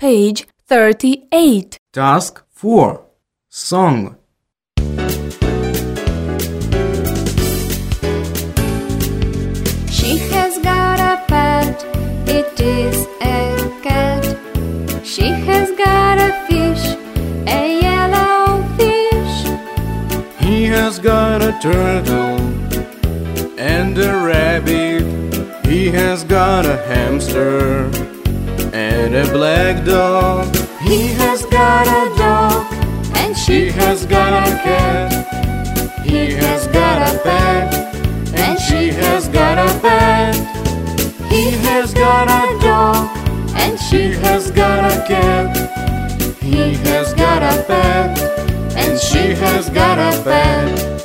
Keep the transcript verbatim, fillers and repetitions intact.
Page thirty-eight. Task four. Song. She has got a pet, it is a cat. She has got a fish, a yellow fish. He has got a turtle and a rabbit. He has got a hamster and a black dog. He has got a dog, and she has got a cat. He has got a pet, and she has got a pet. He has got a dog, and She has got a cat. He has got a pet, and she has got a pet.